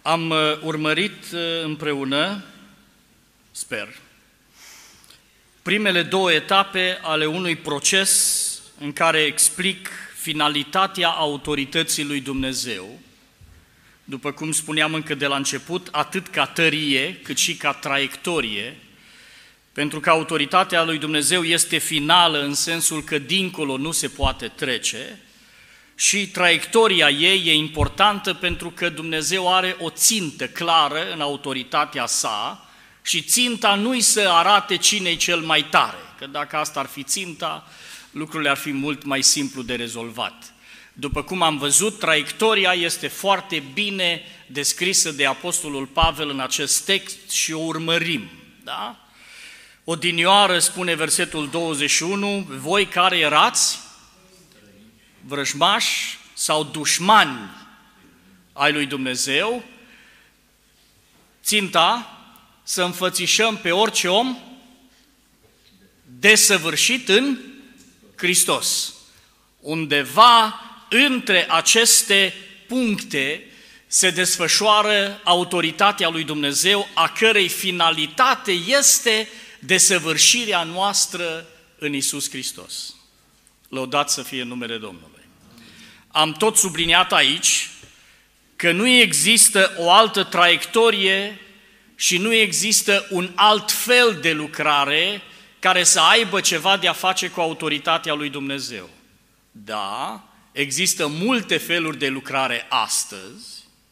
Am urmărit împreună, sper, primele două etape ale unui proces în care explic finalitatea autorității lui Dumnezeu, după cum spuneam încă de la început, atât ca tărie, cât și ca traiectorie, pentru că autoritatea lui Dumnezeu este finală în sensul că dincolo nu se poate trece și traiectoria ei e importantă pentru că Dumnezeu are o țintă clară în autoritatea sa și ținta nu-i să arate cine-i cel mai tare, că dacă asta ar fi ținta, lucrurile ar fi mult mai simplu de rezolvat. După cum am văzut, traiectoria este foarte bine descrisă de Apostolul Pavel în acest text și o urmărim. Da? Odinioară spune versetul 21, voi care erați vrăjmași sau dușmani ai lui Dumnezeu, ținta să înfățișăm pe orice om desăvârșit în Hristos. Undeva între aceste puncte se desfășoară autoritatea lui Dumnezeu, a cărei finalitate este desăvârșirea noastră în Iisus Hristos. Lăudat să fie numele Domnului. Am tot subliniat aici că nu există o altă traiectorie și nu există un alt fel de lucrare care să aibă ceva de a face cu autoritatea lui Dumnezeu. Da, există multe feluri de lucrare astăzi,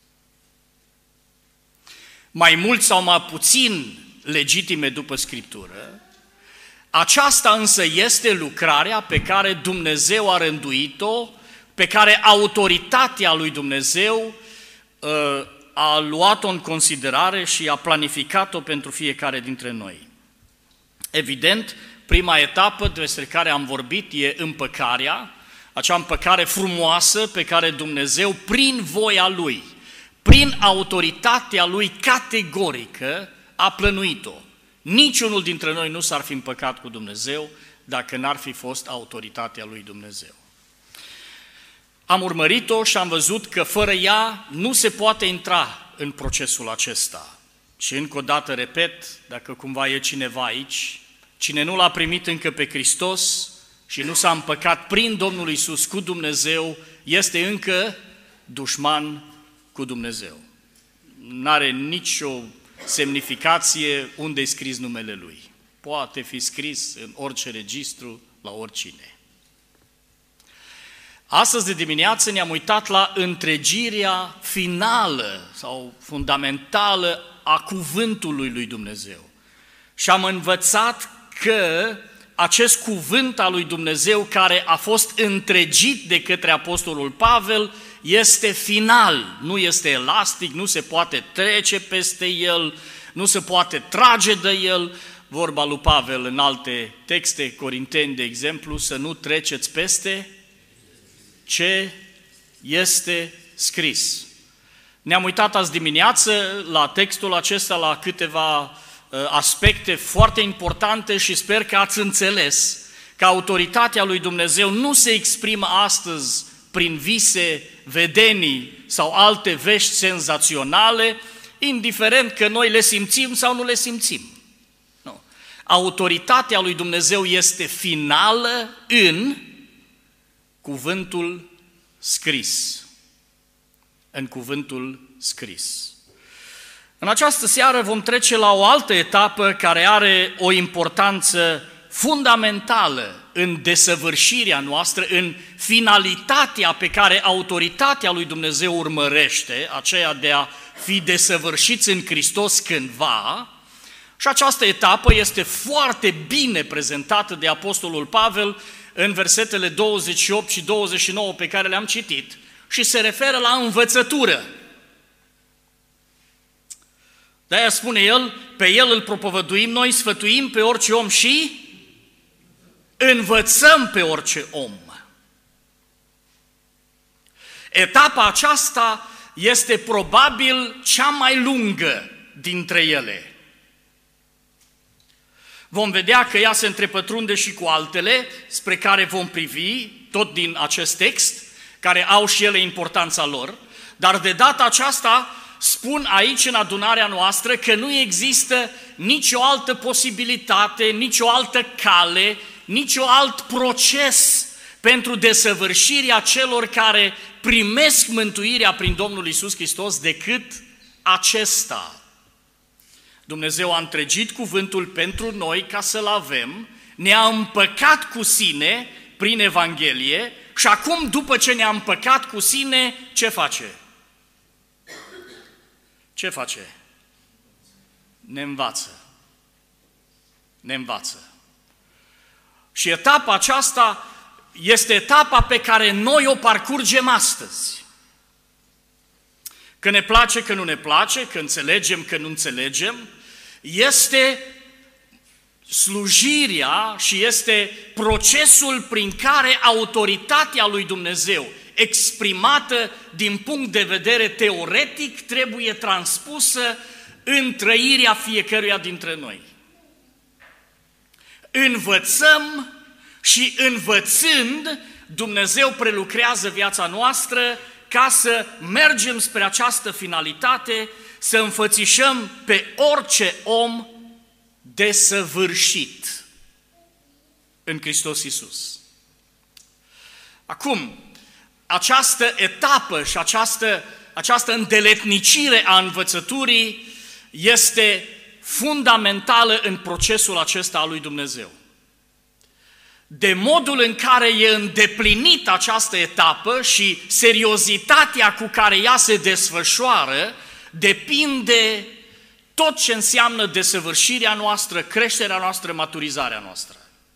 mai mult sau mai puțin legitime după Scriptură. Aceasta însă este lucrarea pe care Dumnezeu a rânduit-o, pe care autoritatea lui Dumnezeu a luat-o în considerare și a planificat-o pentru fiecare dintre noi. Evident, prima etapă despre care am vorbit e împăcarea, acea împăcare frumoasă pe care Dumnezeu, prin voia Lui, prin autoritatea Lui categorică, a plănuit-o. Niciunul dintre noi nu s-ar fi împăcat cu Dumnezeu dacă n-ar fi fost autoritatea lui Dumnezeu. Am urmărit-o și am văzut că fără ea nu se poate intra în procesul acesta. Și încă o dată repet, dacă cumva e cineva aici, cine nu l-a primit încă pe Hristos și nu s-a împăcat prin Domnul Iisus cu Dumnezeu, este încă dușman cu Dumnezeu. N-are nicio semnificație unde e scris numele Lui. Poate fi scris în orice registru, la oricine. Astăzi de dimineață ne-am uitat la întregirea finală sau fundamentală a cuvântului lui Dumnezeu. Și am învățat că acest cuvânt al lui Dumnezeu care a fost întregit de către Apostolul Pavel este final, nu este elastic, nu se poate trece peste el, nu se poate trage de el. Vorba lui Pavel în alte texte, Corinteni de exemplu, să nu treceți peste ce este scris. Ne-am uitat azi dimineață la textul acesta, la câteva aspecte foarte importante și sper că ați înțeles că autoritatea lui Dumnezeu nu se exprimă astăzi prin vise, vedenii sau alte vești senzaționale, indiferent că noi le simțim sau nu le simțim. Nu. Autoritatea lui Dumnezeu este finală în cuvântul scris. În cuvântul scris. În această seară vom trece la o altă etapă care are o importanță fundamentală în desăvârșirea noastră, în finalitatea pe care autoritatea lui Dumnezeu urmărește, aceea de a fi desăvârșiți în Hristos cândva, și această etapă este foarte bine prezentată de Apostolul Pavel în versetele 28 și 29 pe care le-am citit și se referă la învățătură. De-aia spune el, pe el îl propovăduim noi, sfătuim pe orice om și învățăm pe orice om. Etapa aceasta este probabil cea mai lungă dintre ele. Vom vedea că ea se întrepătrunde și cu altele, spre care vom privi, tot din acest text, care au și ele importanța lor, dar de data aceasta spun aici în adunarea noastră că nu există nicio altă posibilitate, nicio altă cale, nicio alt proces pentru desăvârșirea celor care primesc mântuirea prin Domnul Iisus Hristos decât acesta. Dumnezeu a întregit cuvântul pentru noi ca să-l avem, ne-a împăcat cu sine prin Evanghelie și acum, după ce ne-a împăcat cu sine, ce face? Ce face? Ne învață. Ne învață. Și etapa aceasta este etapa pe care noi o parcurgem astăzi. Că ne place, că nu ne place, că înțelegem, că nu înțelegem, este slujirea și este procesul prin care autoritatea lui Dumnezeu, exprimată din punct de vedere teoretic, trebuie transpusă în trăirea fiecăruia dintre noi. Învățăm și învățând, Dumnezeu prelucrează viața noastră ca să mergem spre această finalitate, să înfățișăm pe orice om desăvârșit în Hristos Iisus. Acum, această etapă și această îndeletnicire a învățăturii este fundamentală în procesul acesta al lui Dumnezeu. De modul în care e îndeplinită această etapă și seriozitatea cu care ea se desfășoară, depinde tot ce înseamnă desăvârșirea noastră, creșterea noastră, maturizarea noastră.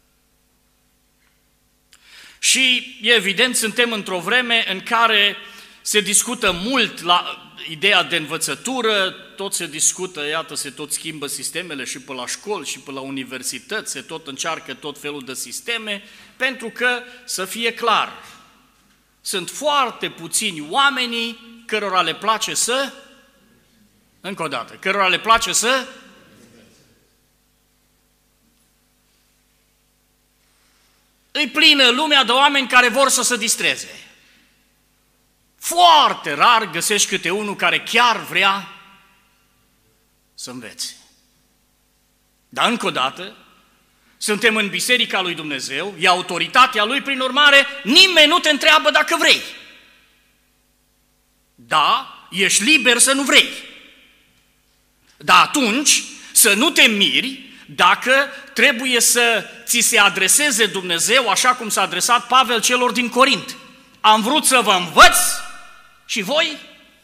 Și, e evident, suntem într-o vreme în care se discută mult la ideea de învățătură, tot se discută, iată, se tot schimbă sistemele și pe la școli și pe la universități, se tot încearcă tot felul de sisteme, pentru că, să fie clar, sunt foarte puțini oamenii cărora le place să, încă o dată, cărora le place să îi plină lumea de oameni care vor să se distreze. Foarte rar găsești câte unul care chiar vrea să învețe. Dar încă o dată, suntem în Biserica lui Dumnezeu, e autoritatea Lui, prin urmare, nimeni nu te întreabă dacă vrei. Da, ești liber să nu vrei. Dar atunci să nu te miri dacă trebuie să ți se adreseze Dumnezeu așa cum s-a adresat Pavel celor din Corint. Am vrut să vă învăț și voi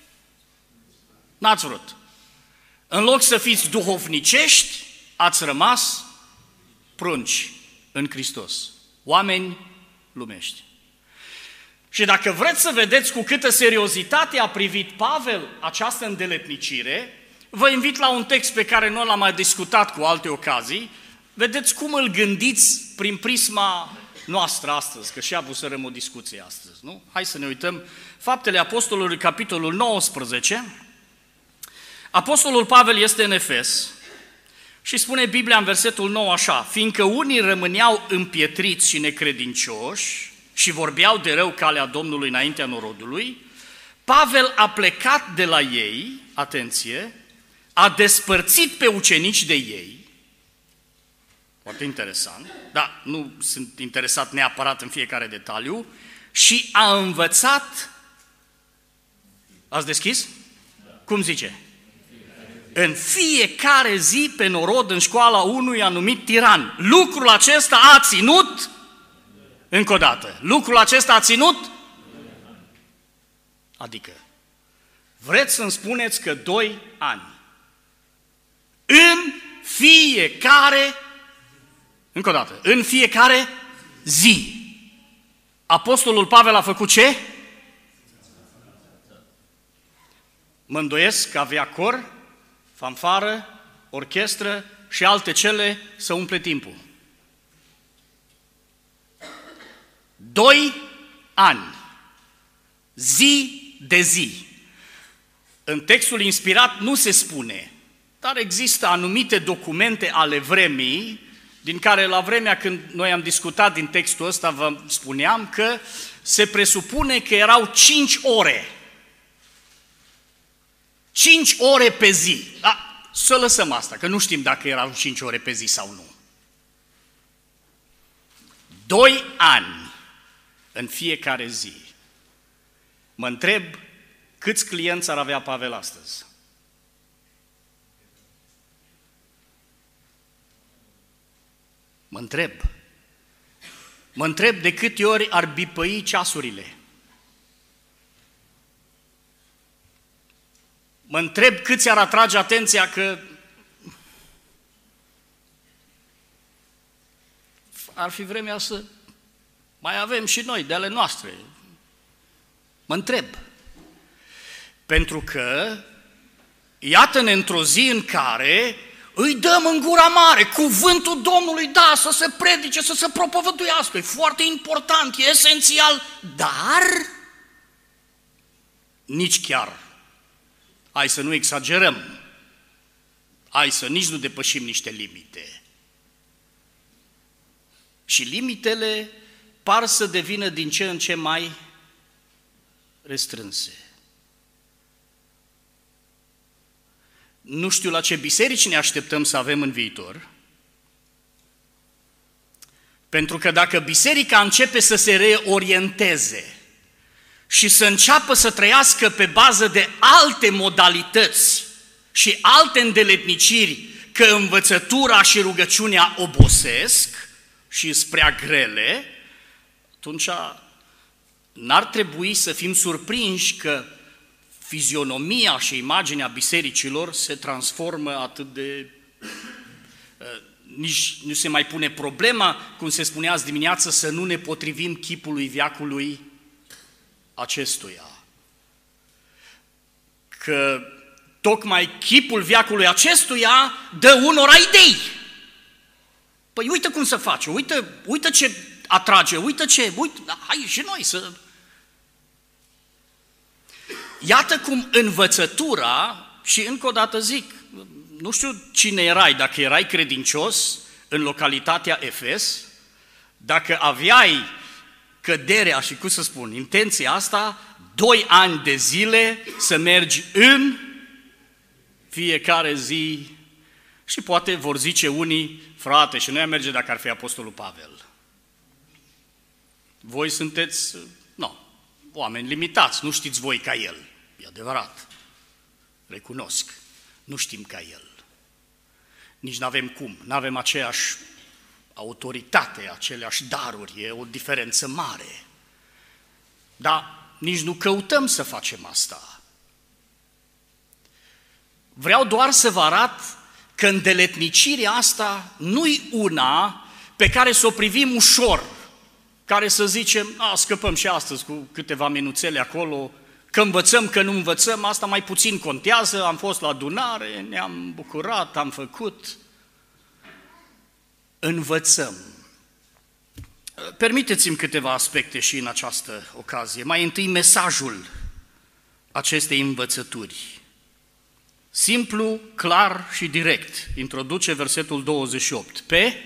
n-ați vrut. În loc să fiți duhovnicești, ați rămas prunci în Hristos. Oameni lumești. Și dacă vreți să vedeți cu câtă seriozitate a privit Pavel această îndeletnicire, vă invit la un text pe care noi l-am mai discutat cu alte ocazii. Vedeți cum îl gândiți prin prisma noastră astăzi, că și avusărăm o discuție astăzi, nu? Hai să ne uităm. Faptele Apostolului, capitolul 19. Apostolul Pavel este în Efes și spune Biblia în versetul 9 așa: fiindcă unii rămâneau împietriți și necredincioși și vorbeau de rău calea Domnului înaintea norodului, Pavel a plecat de la ei, atenție, a despărțit pe ucenici de ei, foarte interesant, dar nu sunt interesat neapărat în fiecare detaliu, și a învățat, ați deschis? Cum zice? În fiecare zi pe norod în școala unui anumit tiran. Lucrul acesta a ținut, încă o dată, lucrul acesta a ținut? Adică, vreți să-mi spuneți că 2 ani, în fiecare, încă o dată, în fiecare zi, Apostolul Pavel a făcut ce? Mă îndoiesc că avea cor, fanfară, orchestră și alte cele să umple timpul. 2 ani, zi de zi. În textul inspirat nu se spune, dar există anumite documente ale vremii, din care la vremea când noi am discutat din textul ăsta, vă spuneam că se presupune că erau 5 ore. 5 ore pe zi. Da, să lăsăm asta, că nu știm dacă erau 5 ore pe zi sau nu. 2 ani în fiecare zi. Mă întreb câți clienți ar avea Pavel astăzi. Mă întreb de câte ori ar bipăi ceasurile. Mă întreb câți ar atrage atenția că ar fi vremea să mai avem și noi de ale noastre. Mă întreb. Pentru că iată-ne într-o zi în care îi dăm în gura mare, cuvântul Domnului, da, să se predice, să se propovăduiască, e foarte important, e esențial, dar nici chiar. Hai să nu exagerăm, hai să nici nu depășim niște limite. Și limitele par să devină din ce în ce mai restrânse. Nu știu la ce biserici ne așteptăm să avem în viitor, pentru că dacă biserica începe să se reorienteze și să înceapă să trăiască pe bază de alte modalități și alte îndeletniciri, că învățătura și rugăciunea obosesc și sunt prea grele, atunci n-ar trebui să fim surprinși că fizionomia și imaginea bisericilor se transformă atât de... Nici nu se mai pune problema, cum se spunea azi dimineață, să nu ne potrivim chipului veacului acestuia. Că tocmai chipul veacului acestuia dă unora idei. Păi uite cum se face, uite ce atrage, uite, hai și noi să... Iată cum învățătura, și încă o dată zic, nu știu cine erai, dacă erai credincios în localitatea Efes, dacă aveai căderea și, cum să spun, intenția asta, 2 ani de zile să mergi în fiecare zi și poate vor zice unii, frate, și noi am merge dacă ar fi Apostolul Pavel. Voi sunteți, oameni limitați, nu știți voi ca el. E adevărat, recunosc, nu știm ca el. Nici n-avem cum, n-avem aceeași autoritate, aceleași daruri, e o diferență mare. Dar nici nu căutăm să facem asta. Vreau doar să vă arăt că îndeletnicirea asta nu-i una pe care să o privim ușor, care să zicem, scăpăm și astăzi cu câteva minuțele acolo, că învățăm, că nu învățăm, asta mai puțin contează, am fost la adunare, ne-am bucurat, am făcut. Învățăm. Permiteți-mi câteva aspecte și în această ocazie. Mai întâi mesajul acestei învățături. Simplu, clar și direct. Introduce versetul 28. Pe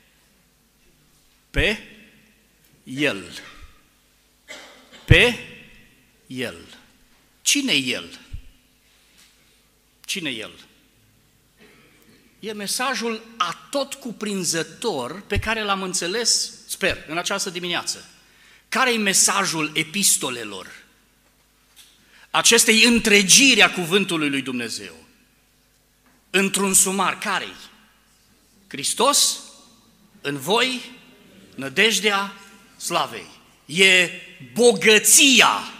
El. Pe El. Cine El? Cine El? E mesajul atotcuprinzător pe care l-am înțeles, sper, în această dimineață. Care e mesajul epistolelor? Acestei întregiri a cuvântului lui Dumnezeu. Într-un sumar, care-i? Hristos în voi, nădejdea slavei. E bogăția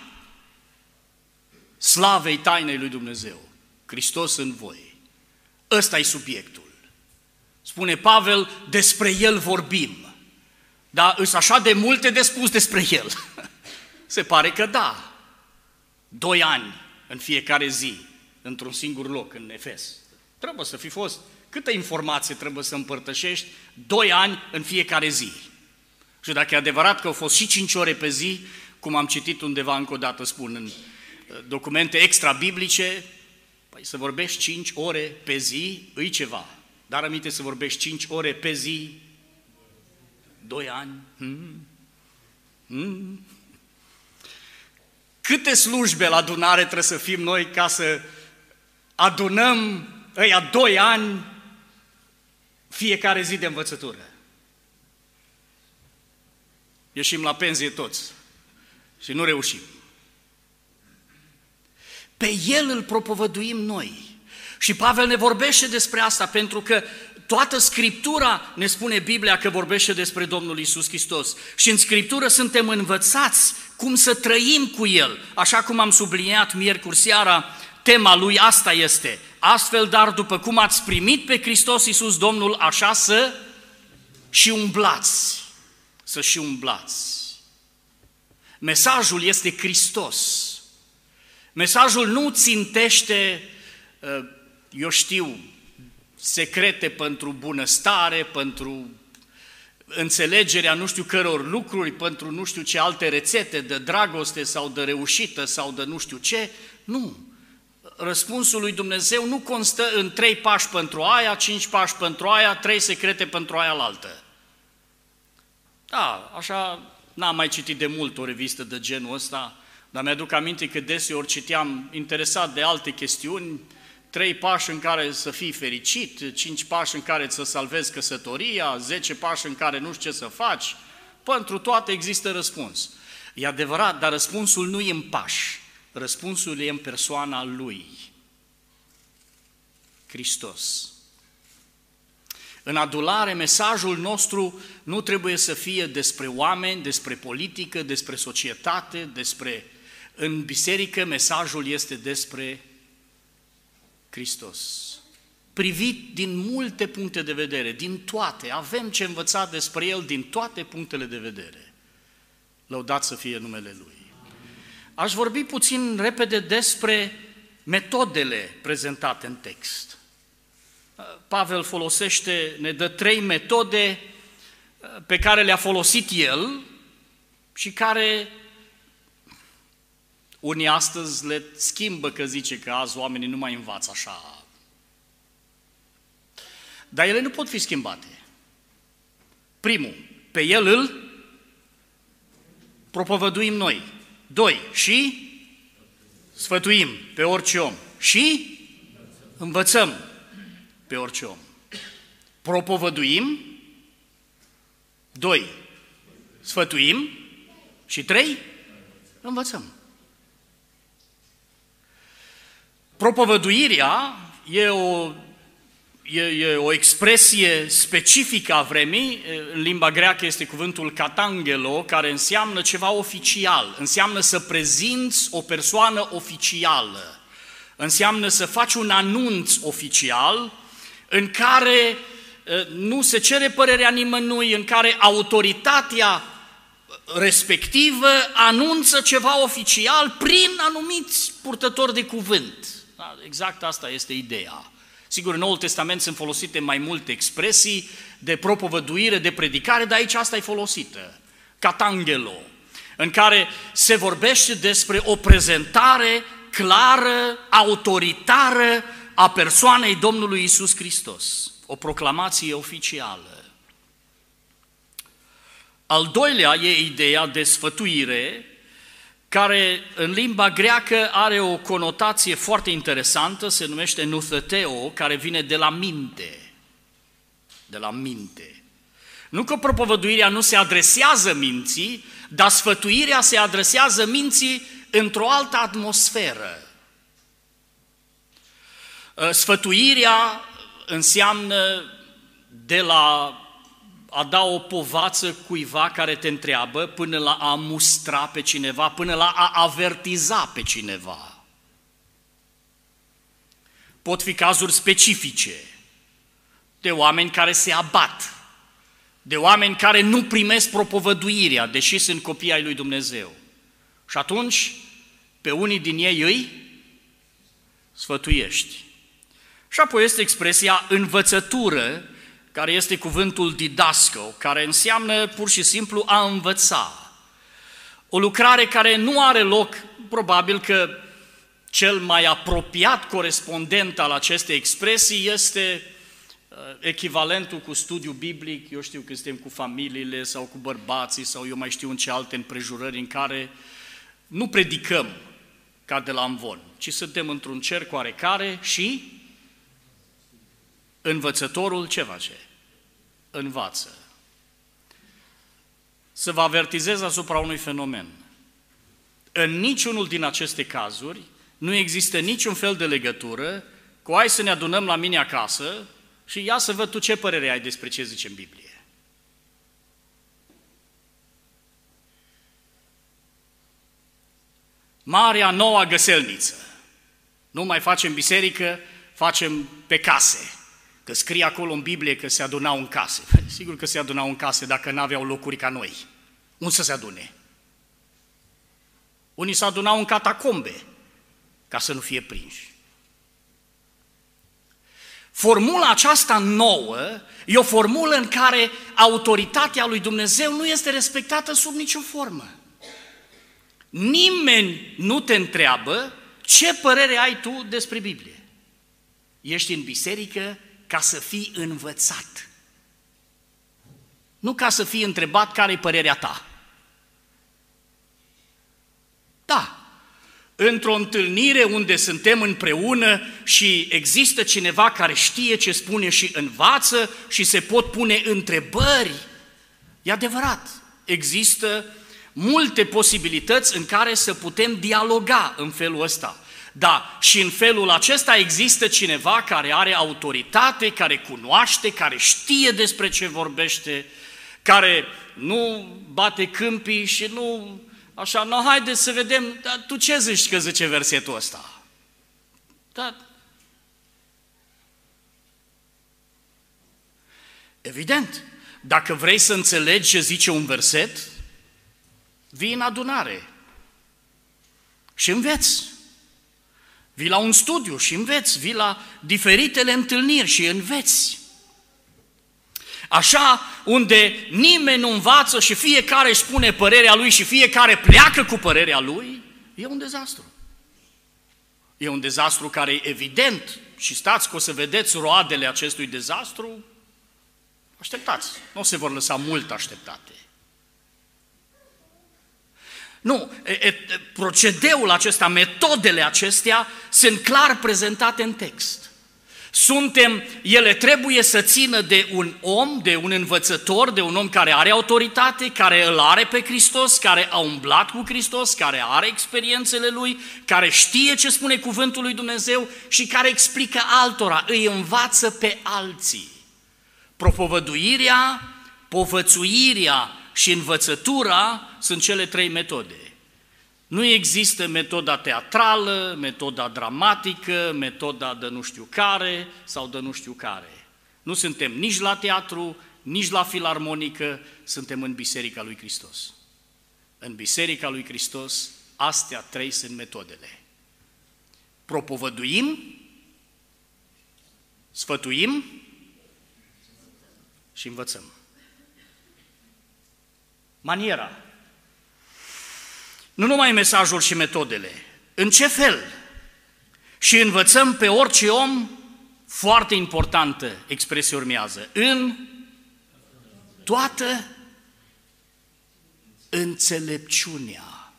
slavei tainei lui Dumnezeu. Hristos în voi. Ăsta e subiectul. Spune Pavel, despre El vorbim. Dar îs așa de multe de spus despre El. Se pare că da. 2 ani în fiecare zi, într-un singur loc, în Efes. Trebuie să fi fost. Câtă informație trebuie să împărtășești? 2 ani în fiecare zi. Și dacă e adevărat că au fost și 5 ore pe zi, cum am citit undeva încă o dată, spun, în documente extra-biblice, păi să vorbești 5 ore pe zi, îi ceva. Dar aminte să vorbești 5 ore pe zi, 2 ani. Câte slujbe la adunare trebuie să fim noi ca să adunăm ăia 2 ani fiecare zi de învățătură. Ieșim la pensie toți și nu reușim. Pe El îl propovăduim noi. Și Pavel ne vorbește despre asta, pentru că toată Scriptura ne spune Biblia că vorbește despre Domnul Iisus Hristos. Și în Scriptură suntem învățați cum să trăim cu El. Așa cum am subliniat miercuri seara, tema lui asta este: astfel, dar după cum ați primit pe Hristos Iisus Domnul, așa să și umblați. Să și umblați. Mesajul este Hristos. Mesajul nu țintește, eu știu, secrete pentru bunăstare, pentru înțelegerea nu știu căror lucruri, pentru nu știu ce alte rețete de dragoste sau de reușită sau de nu știu ce. Nu. Răspunsul lui Dumnezeu nu constă în 3 pași pentru aia, 5 pași pentru aia, 3 secrete pentru aia altă. Da, așa n-am mai citit de mult o revistă de genul ăsta, dar mi-aduc aminte că deseori citeam interesat de alte chestiuni, 3 pași în care să fii fericit, 5 pași în care să salvezi căsătoria, 10 pași în care nu știu ce să faci. Pentru toate există răspuns. E adevărat, dar răspunsul nu e în pași. Răspunsul e în persoana Lui, Hristos. În adulare, mesajul nostru nu trebuie să fie despre oameni, despre politică, despre societate, în biserică mesajul este despre Hristos. Privit din multe puncte de vedere, din toate, avem ce învăța despre El din toate punctele de vedere. Lăudat să fie numele Lui. Aș vorbi puțin repede despre metodele prezentate în text. Pavel ne dă 3 metode pe care le-a folosit el și care unii astăzi le schimbă, că zice că azi oamenii nu mai învață așa. Dar ele nu pot fi schimbate. Primul, pe El îl propovăduim noi. 2, și sfătuim pe orice om. Și învățăm pe orice om. Propovăduim, 2, sfătuim și 3, învățăm. Propovăduirea e o expresie specifică a vremii. În limba greacă este cuvântul katangelo, care înseamnă ceva oficial, înseamnă să prezinți o persoană oficială, înseamnă să faci un anunț oficial în care nu se cere părerea nimănui, în care autoritatea respectivă anunță ceva oficial prin anumiți purtători de cuvânt. Da, exact asta este ideea. Sigur, în Noul Testament sunt folosite mai multe expresii de propovăduire, de predicare, dar aici asta e folosită, katangelo, în care se vorbește despre o prezentare clară, autoritară a persoanei Domnului Iisus Hristos, o proclamație oficială. Al doilea e ideea de sfătuire, care în limba greacă are o conotație foarte interesantă, se numește noutheteo, care vine de la minte. De la minte. Nu că propovăduirea nu se adresează minții, dar sfătuirea se adresează minții într-o altă atmosferă. Sfătuirea înseamnă de la a da o povață cuiva care te întreabă, până la a mustra pe cineva, până la a avertiza pe cineva. Pot fi cazuri specifice de oameni care se abat, de oameni care nu primesc propovăduirea, deși sunt copii ai lui Dumnezeu. Și atunci, pe unii din ei îi sfătuiești. Și apoi este expresia învățătură, care este cuvântul didasco, care înseamnă pur și simplu a învăța. O lucrare care nu are loc, probabil că cel mai apropiat corespondent al acestei expresii este echivalentul cu studiu biblic, eu știu că suntem cu familiile sau cu bărbații sau eu mai știu în ce alte împrejurări în care nu predicăm, ca de la amvon, ci suntem într-un cerc oarecare și învățătorul ce face? Învață. Să vă avertizez asupra unui fenomen. În niciunul din aceste cazuri nu există niciun fel de legătură cu hai să ne adunăm la mine acasă și ia să văd tu ce părere ai despre ce zice în Biblie. Marea noua găselniță. Nu mai facem biserică, facem pe case. Că scrie acolo în Biblie că se adunau în case. Sigur că se adunau în case dacă n-aveau locuri ca noi. Unde să se adune? Unii se adunau în catacombe ca să nu fie prinși. Formula aceasta nouă e o formulă în care autoritatea lui Dumnezeu nu este respectată sub nicio formă. Nimeni nu te întreabă ce părere ai tu despre Biblie. Ești în biserică ca să fii învățat. Nu ca să fii întrebat care e părerea ta. Da, într-o întâlnire unde suntem împreună și există cineva care știe ce spune și învață și se pot pune întrebări, e adevărat, există multe posibilități în care să putem dialoga în felul ăsta. Da, și în felul acesta există cineva care are autoritate, care cunoaște, care știe despre ce vorbește, care nu bate câmpii și nu... Așa, no, haideți să vedem, dar tu ce zici că zice versetul ăsta? Da. Evident, dacă vrei să înțelegi ce zice un verset, vii în adunare și înveți. Vii la un studiu și înveți, vii la diferitele întâlniri și înveți. Așa, unde nimeni nu învață și fiecare își spune părerea lui și fiecare pleacă cu părerea lui, e un dezastru. E un dezastru care e evident și stați că o să vedeți roadele acestui dezastru. Așteptați, nu se vor lăsa mult așteptate. Nu, procedeul acesta, metodele acestea sunt clar prezentate în text. Ele trebuie să țină de un om, de un învățător, de un om care are autoritate, care îl are pe Hristos, care a umblat cu Hristos, care are experiențele lui, care știe ce spune cuvântul lui Dumnezeu și care explică altora, îi învață pe alții. Propovăduirea, povățuirea și învățătura sunt cele trei metode. Nu există metoda teatrală, metoda dramatică, metoda de nu știu care sau de nu știu care. Nu suntem nici la teatru, nici la filarmonică, suntem în Biserica lui Hristos. În Biserica lui Hristos, astea trei sunt metodele. Propovăduim, sfătuim și învățăm. Maniera. Nu numai mesajul și metodele. În ce fel? Și învățăm pe orice om, foarte importantă expresie urmează, în toată înțelepciunea.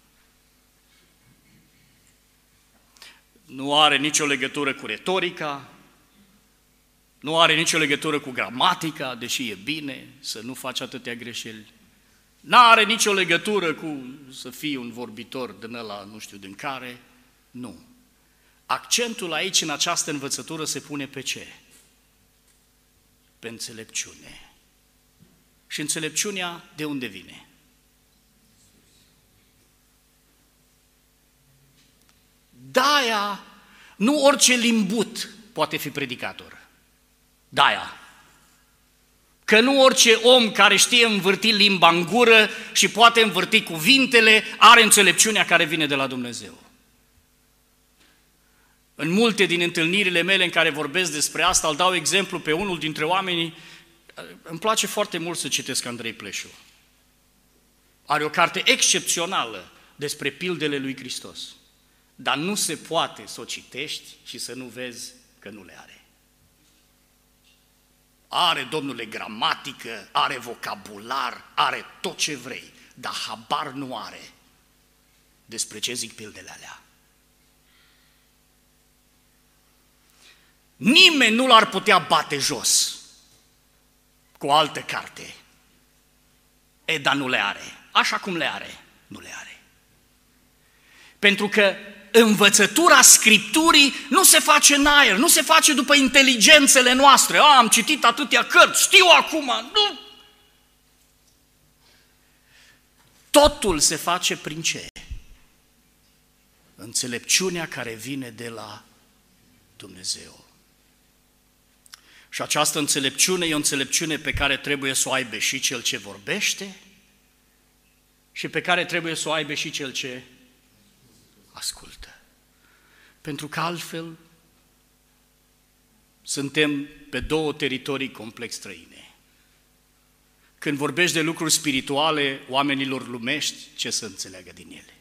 Nu are nicio legătură cu retorica, nu are nicio legătură cu gramatica, deși e bine să nu faci atâtea greșeli. N-are nicio legătură cu să fii un vorbitor din ăla, nu știu din care, nu. Accentul aici, în această învățătură, se pune pe ce? Pe înțelepciune. Și înțelepciunea de unde vine? De-aia, nu orice limbut poate fi predicator. De-aia. Că nu orice om care știe învârti limba în gură și poate învârti cuvintele are înțelepciunea care vine de la Dumnezeu. În multe din întâlnirile mele în care vorbesc despre asta, îl dau exemplu pe unul dintre oamenii, îmi place foarte mult să citesc Andrei Pleșu. Are o carte excepțională despre pildele lui Hristos, dar nu se poate să o citești și să nu vezi că nu le are. Are, domnule, gramatică, are vocabular, are tot ce vrei, dar habar nu are despre ce zic pildele alea. Nimeni nu l-ar putea bate jos cu o altă carte. Dar nu le are. Așa cum le are, nu le are. Pentru că învățătura Scripturii nu se face în aer, nu se face după inteligențele noastre. Am citit atâtea cărți, știu acum. Nu. Totul se face prin ce? Înțelepciunea care vine de la Dumnezeu. Și această înțelepciune e o înțelepciune pe care trebuie să o aibă și cel ce vorbește și pe care trebuie să o aibă și cel ce ascultă. Pentru că altfel suntem pe două teritorii complex străine. Când vorbești de lucruri spirituale oamenilor lumești, ce să înțeleagă din ele?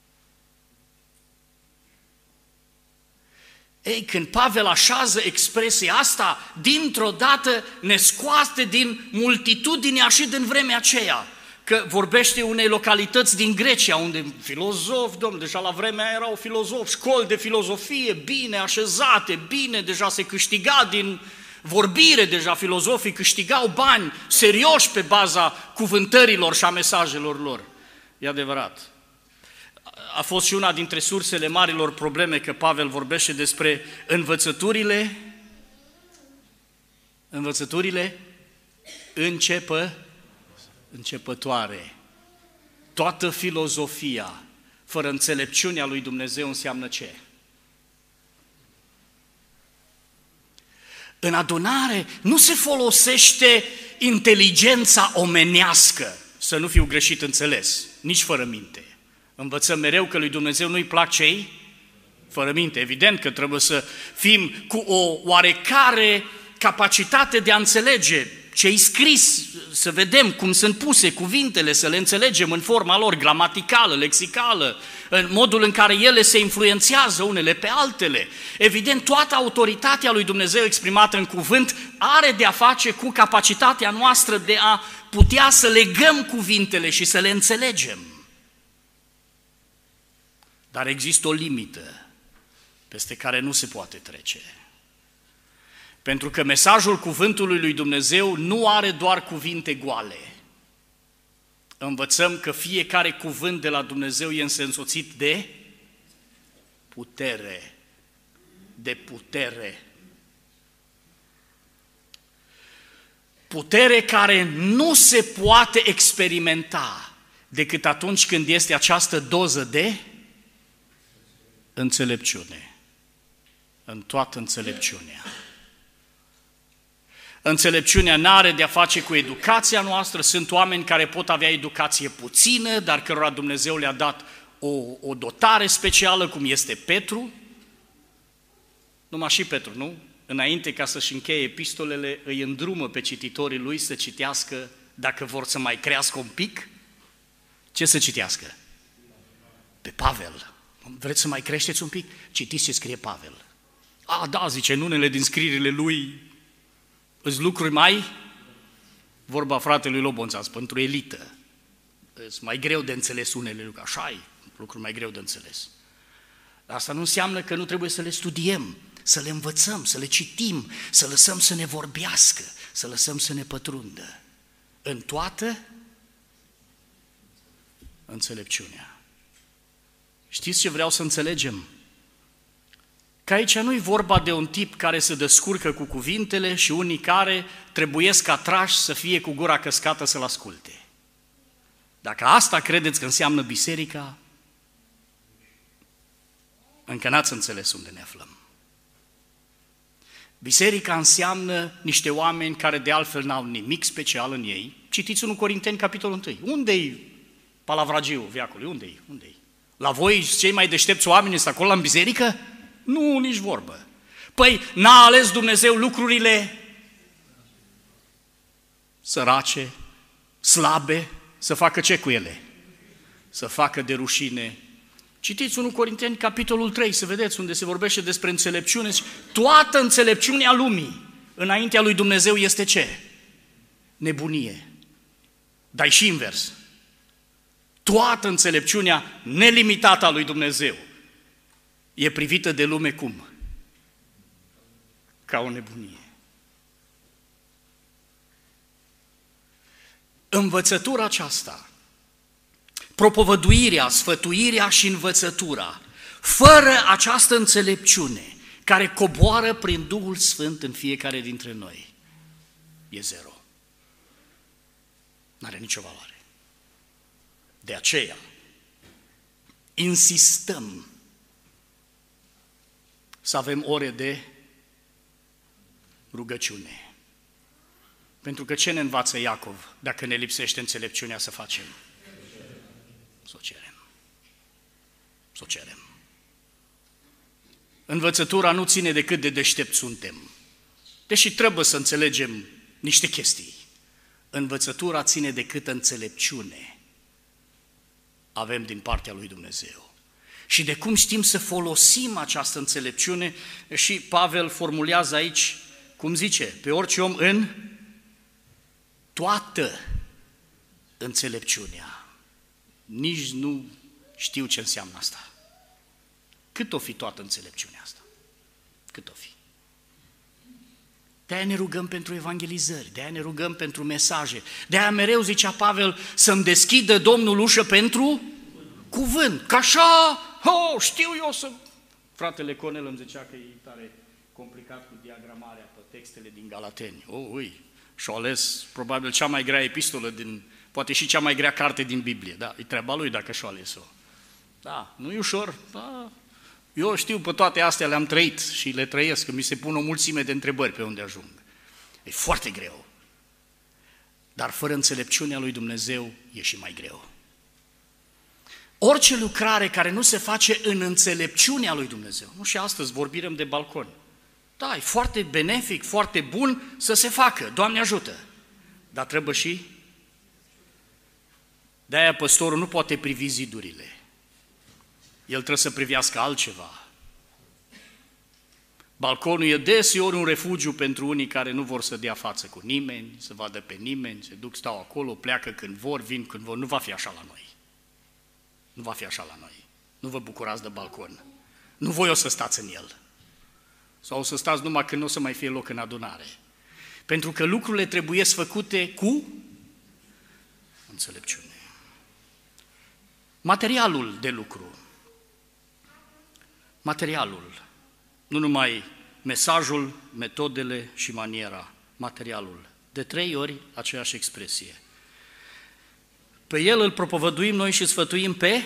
Ei, când Pavel așează expresia asta, dintr-o dată ne scoate din multitudinea și din vremea aceea. Că vorbește unei localități din Grecia, unde filozofi, deja la vremea aia erau filozofi, școli de filozofie bine așezate, bine, deja se câștiga din vorbire, deja filozofii câștigau bani serioși pe baza cuvântărilor și a mesajelor lor. E adevărat. A fost și una dintre sursele marilor probleme că Pavel vorbește despre învățăturile începătoare. Toată filozofia fără înțelepciunea lui Dumnezeu înseamnă ce? În adunare nu se folosește inteligența omenească, să nu fiu greșit înțeles, nici fără minte. Învățăm mereu că lui Dumnezeu nu-i plac cei fără minte. Evident că trebuie să fim cu o oarecare capacitate de a înțelege ce-i scris, să vedem cum sunt puse cuvintele, să le înțelegem în forma lor gramaticală, lexicală, în modul în care ele se influențează unele pe altele. Evident, toată autoritatea lui Dumnezeu exprimată în cuvânt are de a face cu capacitatea noastră de a putea să legăm cuvintele și să le înțelegem. Dar există o limită peste care nu se poate trece. Pentru că mesajul cuvântului lui Dumnezeu nu are doar cuvinte goale. Învățăm că fiecare cuvânt de la Dumnezeu e însoțit de putere. De putere. Putere care nu se poate experimenta decât atunci când este această doză de înțelepciune. În toată înțelepciunea. Înțelepciunea n-are de-a face cu educația noastră, sunt oameni care pot avea educație puțină, dar cărora Dumnezeu le-a dat o dotare specială, cum este Petru. Numai și Petru, nu? Înainte ca să-și încheie epistolele, îi îndrumă pe cititorii lui să citească, dacă vor să mai crească un pic, ce să citească? Pe Pavel. Vreți să mai creșteți un pic? Citiți ce scrie Pavel. Da, zice, în unele din scrierile lui îți lucruri mai, vorba fratelui Lobonțas, pentru elită. Îți mai greu de înțeles unele lucruri, așa e, lucruri mai greu de înțeles. Dar asta nu înseamnă că nu trebuie să le studiem, să le învățăm, să le citim, să lăsăm să ne vorbească, să lăsăm să ne pătrundă. În toată înțelepciunea. Știți ce vreau să înțelegem? Că aici nu e vorba de un tip care se descurcă cu cuvintele și unii care trebuiesc atrași să fie cu gura căscată să-l asculte. Dacă asta credeți că înseamnă biserica, încă n-ați înțeles unde ne aflăm. Biserica înseamnă niște oameni care de altfel n-au nimic special în ei. Citiți 1 Corinteni, capitolul 1. Unde-i palavragiul veacului? Unde-i? Unde-i? La voi, cei mai deștepți oameni, sunt acolo în biserică? Nu, nici vorbă. Păi, n-a ales Dumnezeu lucrurile sărace, slabe, să facă ce cu ele? Să facă de rușine. Citiți 1 Corinteni, capitolul 3, să vedeți unde se vorbește despre înțelepciune. Toată înțelepciunea lumii înaintea lui Dumnezeu este ce? Nebunie. Dar și invers. Toată înțelepciunea nelimitată a lui Dumnezeu e privită de lume cum? ca o nebunie. Învățătura aceasta, propovăduirea, sfătuirea și învățătura, fără această înțelepciune care coboară prin Duhul Sfânt în fiecare dintre noi, e zero. N-are nicio valoare. De aceea, insistăm să avem ore de rugăciune. Pentru că ce ne învață Iacov dacă ne lipsește înțelepciunea să facem? Să o cerem. Să o cerem. Învățătura nu ține de cât de deștepți suntem, deși trebuie să înțelegem niște chestii. Învățătura ține de câtă înțelepciune avem din partea lui Dumnezeu. Și de cum știm să folosim această înțelepciune, și Pavel formulează aici, cum zice, pe orice om în toată înțelepciunea. Nici nu știu ce înseamnă asta. Cât o fi toată înțelepciunea asta? Cât o fi? De-aia ne rugăm pentru evangelizări, de-aia ne rugăm pentru mesaje, de-aia mereu zicea Pavel să-mi deschidă Domnul ușă pentru cuvânt, că așa, știu eu să... Fratele Conel îmi zicea că e tare complicat cu diagramarea pe textele din Galateni. Și-a ales probabil cea mai grea epistolă poate și cea mai grea carte din Biblie, da, e treaba lui dacă și-a ales-o. Da, nu e ușor, da. Eu știu, pe toate astea le-am trăit și le trăiesc, că mi se pun o mulțime de întrebări pe unde ajung. E foarte greu. Dar fără înțelepciunea lui Dumnezeu e și mai greu. Orice lucrare care nu se face în înțelepciunea lui Dumnezeu, nu și astăzi vorbim de balcon. Da, e foarte benefic, foarte bun să se facă, Doamne ajută. Dar trebuie și... De-aia păstorul nu poate privi zidurile. El trebuie să privească altceva. Balconul e deseori un refugiu pentru unii care nu vor să dea față cu nimeni, să vadă pe nimeni, se duc, stau acolo, pleacă când vor, vin când vor. Nu va fi așa la noi. Nu va fi așa la noi. Nu vă bucurați de balcon. Nu voi o să stați în el. Sau o să stați numai când nu o să mai fie loc în adunare. Pentru că lucrurile trebuie făcute cu înțelepciune. Materialul de lucru. Materialul. Nu numai mesajul, metodele și maniera. Materialul. De 3 ori aceeași expresie. Pe el îl propovăduim noi și sfătuim pe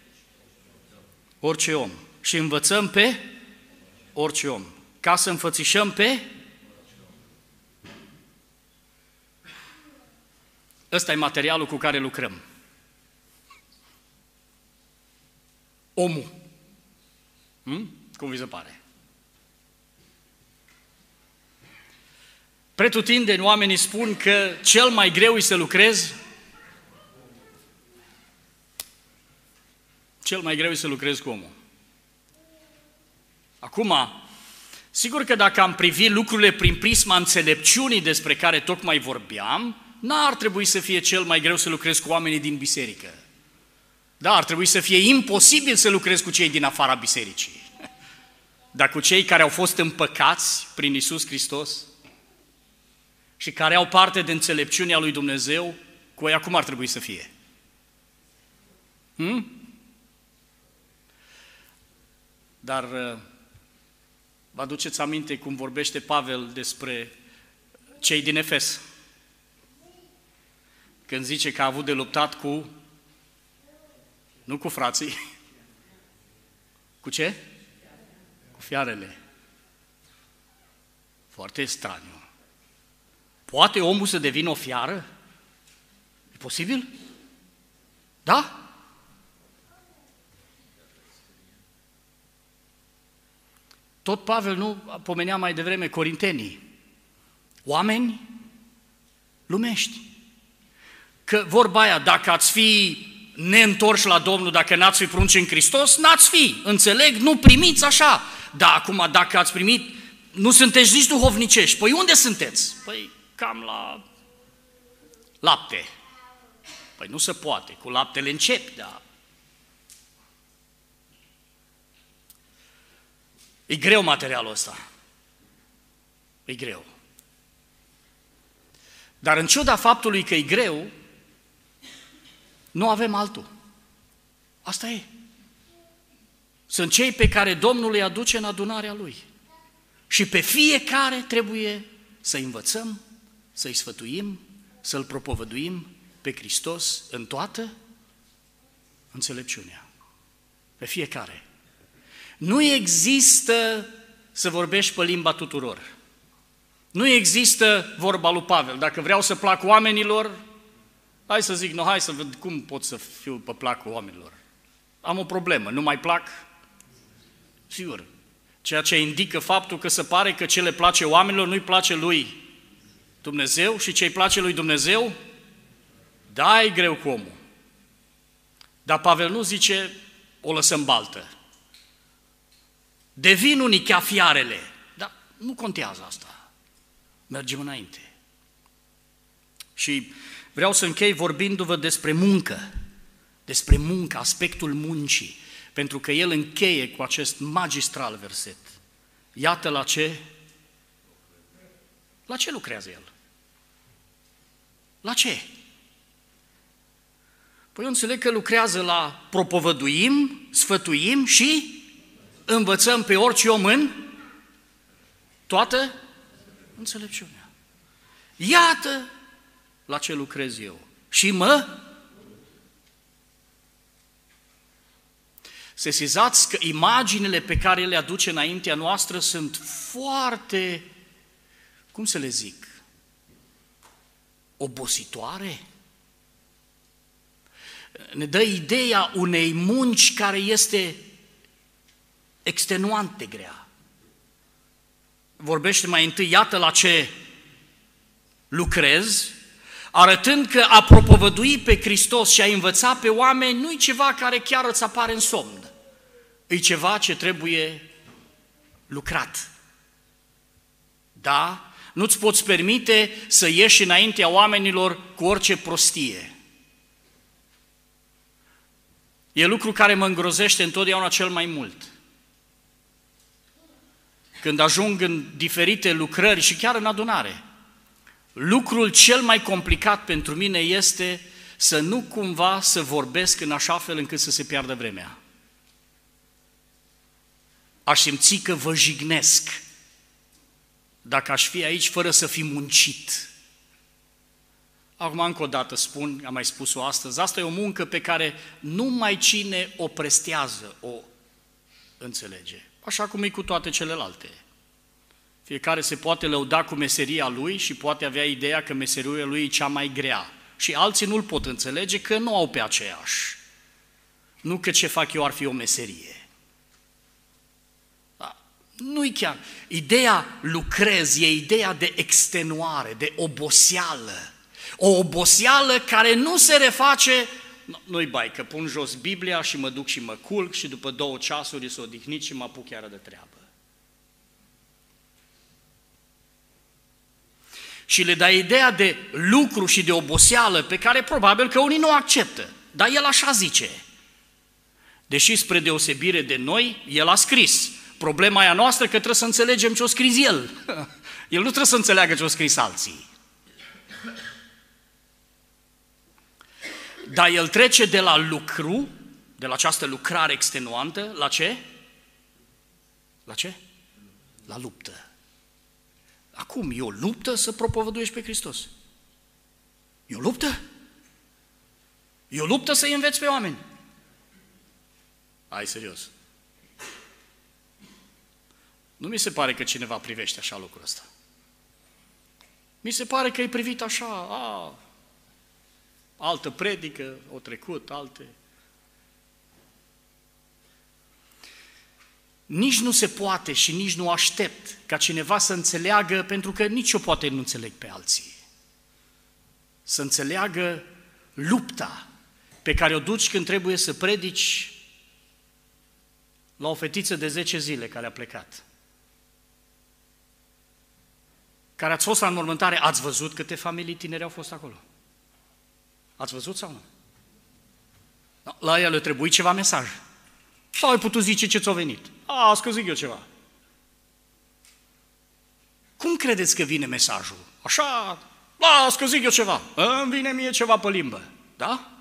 orice om. Și învățăm pe orice om. Ca să înfățișăm pe... Ăsta e materialul cu care lucrăm. Omul. Cum vi se pare? Pretutindeni oamenii spun că cel mai greu e să lucrezi. Cel mai greu e să lucrezi cu omul. Acum, sigur că dacă am privit lucrurile prin prisma înțelepciunii despre care tocmai vorbeam, n-ar trebui să fie cel mai greu să lucrezi cu oamenii din biserică. Da, ar trebui să fie imposibil să lucrezi cu cei din afara bisericii. Dar cu cei care au fost împăcați prin Iisus Hristos și care au parte de înțelepciunea lui Dumnezeu, cu ei acum ar trebui să fie. Dar vă aduceți aminte cum vorbește Pavel despre cei din Efes? Când zice că a avut de luptat cu... Nu cu frații. Cu ce? Cu fiarele. Foarte straniu. Poate omul să devină o fiară? E posibil? Da? Tot Pavel nu pomenea mai devreme corintenii. Oameni lumești. Că vorba aia, dacă ați fi neîntorși la Domnul, dacă n-ați fi prunci în Hristos, n-ați fi. Înțeleg? Nu primiți așa. Dar acum, dacă ați primit, nu sunteți nici duhovnicești. Păi unde sunteți? Păi cam la lapte. Păi nu se poate, cu laptele începi, da. E greu materialul ăsta. E greu. Dar în ciuda faptului că e greu, nu avem altul. Asta e. Sunt cei pe care Domnul îi aduce în adunarea Lui. Și pe fiecare trebuie să învățăm, să-i sfătuim, să-L propovăduim pe Hristos în toată înțelepciunea. Pe fiecare. Nu există să vorbești pe limba tuturor. Nu există vorba lui Pavel. Dacă vreau să plac oamenilor, hai să zic, hai să văd cum pot să fiu pe placul oamenilor. Am o problemă, nu mai plac? Sigur. Ceea ce indică faptul că se pare că ce le place oamenilor nu-i place lui Dumnezeu și ce-i place lui Dumnezeu, da, e greu cu omul. Dar Pavel nu zice, o lăsăm baltă. Devin unii ca fiarele, dar nu contează asta. Mergem înainte. Și vreau să închei vorbindu-vă despre muncă, aspectul muncii, pentru că el încheie cu acest magistral verset. Iată la ce lucrează el. La ce? Păi eu înțeleg că lucrează la propovăduim, sfătuim și învățăm pe orice om în toată înțelepciunea. Iată la ce lucrez eu. Și sesizați că imaginile pe care le aduce înaintea noastră sunt foarte, cum să le zic, obositoare. Ne dă ideea unei munci care este extenuant de grea. Vorbește mai întâi, iată la ce lucrez, arătând că a propovădui pe Hristos și a învăța pe oameni nu e ceva care chiar îți apare în somn. E ceva ce trebuie lucrat. Da? Nu-ți poți permite să ieși înaintea oamenilor cu orice prostie. E lucru care mă îngrozește întotdeauna cel mai mult. Când ajung în diferite lucrări și chiar în adunare, lucrul cel mai complicat pentru mine este să nu cumva să vorbesc în așa fel încât să se piardă vremea. Aș simți că vă jignesc dacă aș fi aici fără să fi muncit. Acum încă o dată spun, am mai spus-o astăzi, asta e o muncă pe care numai cine o prestează o înțelege. Așa cum e cu toate celelalte. Fiecare se poate lăuda cu meseria lui și poate avea ideea că meseria lui e cea mai grea. Și alții nu-l pot înțelege că nu au pe aceeași. Nu că ce fac eu ar fi o meserie. Nu-i chiar. Ideea lucrez e ideea de extenuare, de oboseală. O oboseală care nu se reface, nu-i bai, că pun jos Biblia și mă duc și mă culc și după 2 ceasuri s-o odihnit și mă apuc chiar de treabă. Și le dai ideea de lucru și de oboseală pe care probabil că unii nu o acceptă. Dar el așa zice. Deși spre deosebire de noi, el a scris. Problema aia noastră că trebuie să înțelegem ce-o scris el. El nu trebuie să înțeleagă ce-o scris alții. Dar el trece de la lucru, de la această lucrare extenuantă, la ce? La ce? La luptă. Acum, e o luptă să propovăduiești pe Hristos. E o luptă? E o luptă să-i înveți pe oameni. Hai, serios. Nu mi se pare că cineva privește așa lucrul ăsta. Mi se pare că e privit așa, altă predică, o trecut, alte. Nici nu se poate și nici nu aștept ca cineva să înțeleagă, pentru că nici eu poate nu înțeleg pe alții. Să înțeleagă lupta pe care o duci când trebuie să predici la o fetiță de 10 zile care a plecat. Care ați fost la înmormântare, ați văzut câte familii tineri au fost acolo? Ați văzut sau nu? La ea le trebuie ceva mesaj. Sau ai putut zice ce ți-a venit? Asta zic eu ceva. Cum credeți că vine mesajul? Așa, las că zic eu ceva, îmi vine mie ceva pe limbă, da?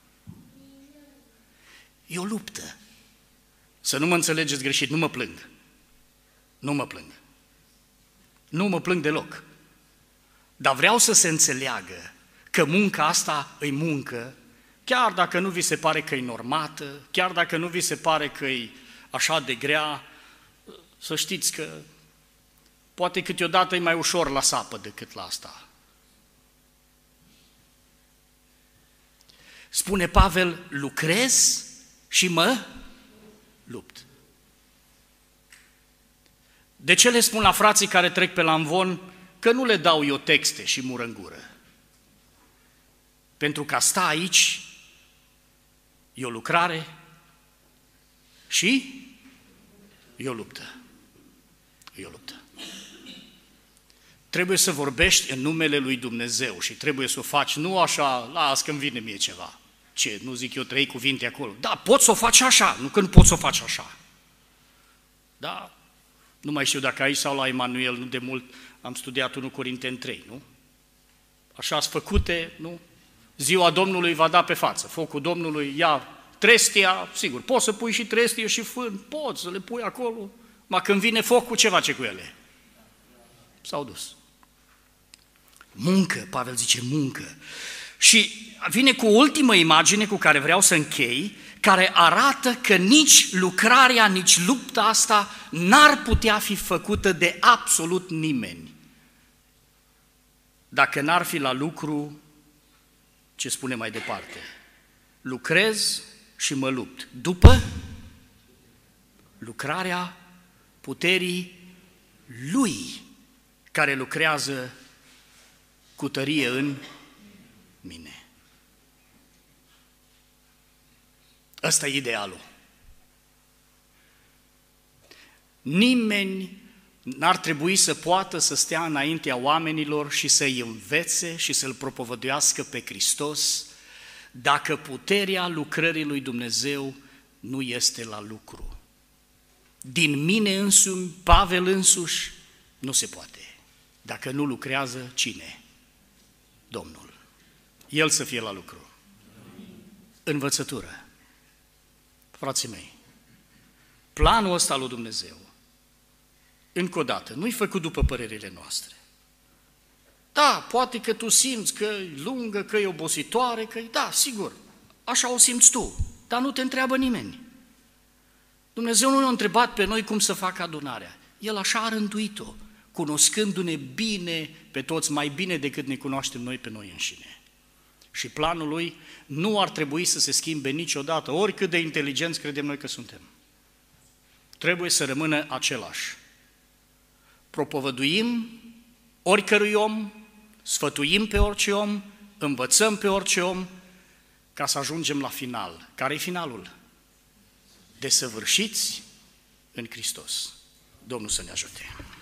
E o luptă. Să nu mă înțelegeți greșit, nu mă plâng. Nu mă plâng. Nu mă plâng deloc. Dar vreau să se înțeleagă că munca asta e muncă, chiar dacă nu vi se pare că e normată, chiar dacă nu vi se pare că e așa de grea, să știți că poate câteodată e mai ușor la sapă decât la asta. Spune Pavel, lucrez și mă lupt. De ce le spun la frații care trec pe la amvon că nu le dau eu texte și mură în gură? Pentru că sta aici e o lucrare și e o luptă. E o luptă. Trebuie să vorbești în numele lui Dumnezeu și trebuie să o faci nu așa, las că-mi vine mie ceva. Ce, nu zic eu 3 cuvinte acolo. Da, poți să o faci așa, nu că nu poți să o faci așa. Da, nu mai știu dacă aici sau la Emanuel, nu de mult am studiat 1 Corinteni 3, nu? Așa-s făcute, nu? Ziua Domnului va da pe față, focul Domnului ia trestia, sigur, poți să pui și trestie și fân, poți să le pui acolo, ma când vine focul, ce face cu ele? S-au dus. Muncă, Pavel zice muncă. Și vine cu o ultimă imagine cu care vreau să închei, care arată că nici lucrarea, nici lupta asta n-ar putea fi făcută de absolut nimeni dacă n-ar fi la lucru ce spune mai departe. Lucrez și mă lupt. După lucrarea puterii Lui care lucrează cu tărie în mine. Ăsta e idealul. Nimeni n-ar trebui să poată să stea înaintea oamenilor și să-i învețe și să-L propovăduiască pe Hristos dacă puterea lucrării lui Dumnezeu nu este la lucru. Din mine însumi, Pavel însuși, nu se poate. Dacă nu lucrează, cine? Domnul. El să fie la lucru. Învățătură. Frații mei, planul ăsta lui Dumnezeu, încă o dată, nu-i făcut după părerile noastre. Da, poate că tu simți că e lungă, că e obositoare, că e... Da, sigur, așa o simți tu, dar nu te întreabă nimeni. Dumnezeu nu ne-a întrebat pe noi cum să facă adunarea. El așa a rânduit-o, cunoscându-ne bine pe toți, mai bine decât ne cunoaștem noi pe noi înșine. Și planul lui nu ar trebui să se schimbe niciodată, oricât de inteligenți credem noi că suntem. Trebuie să rămână același. Propovăduim oricărui om, sfătuim pe orice om, învățăm pe orice om, ca să ajungem la final. Care e finalul? Desăvârșiți în Hristos. Domnul să ne ajute!